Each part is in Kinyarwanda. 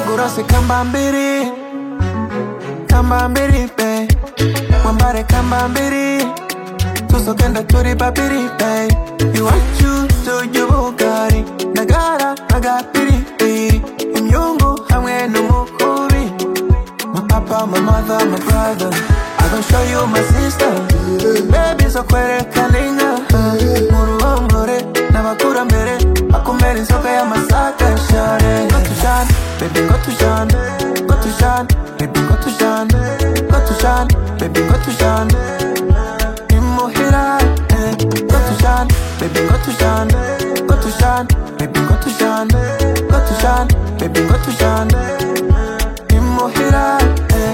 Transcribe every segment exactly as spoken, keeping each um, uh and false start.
Urase kambambiri, kambambiri be. Wambare kambambiri, tusogenda turi babiri be. You want you to you Bugatti, nagara nagapiri be. Imyungu hamwe n'umukubi. My papa, my mother, my brother. I gon' show you my sister. Baby so kwere kalinga. Muruhongore n'abakura mbere. Akumera inzoga y'amasaka share. Go to Shan, baby go to Shan. Go to Shan, baby go to Shan. Go to Shan, baby go to Shan. Imuhira, eh. Go to Shan, baby go to Shan. Go to Shan, baby go to Shan. Go to Shan, baby go to Shan. Imuhira, eh.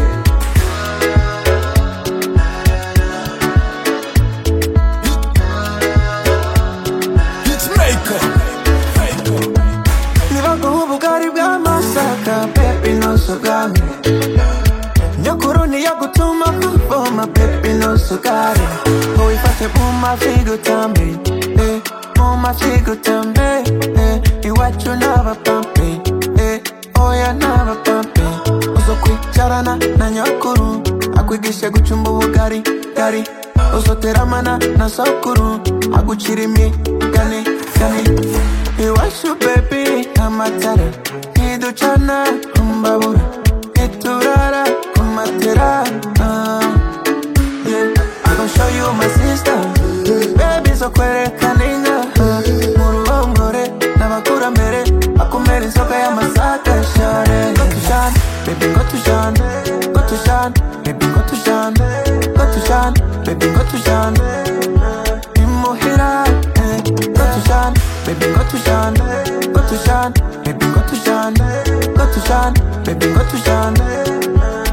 Sugami Nyokuru ni ya gutuma kuvoma pepe no sugari Uifate muma figo tambi eh, muma figo tambi eh, iwachu naba pampi eh, oya naba pampi Uzo kwicarana na nyokuru Akwigishe gucumba ubugari gari Uzo teramana na sokuru Aguchirimi gani gani Iwachu baby amatara Iduchana kumbabura Iturara kumatera uh, yeah. I gon' show you my sister Baby so kwere kaninga uh, Muruhongore n'abakura mbere Akumera inzoga y'amasaka share Go to Shan, baby go to Shan Go to Shan, baby go to Shan Go to Shan, baby go to Shan Imuhira, eh. Go to Shan, baby go to Shan Go to Shan, baby go to Shan Go to Shan, baby go to Shan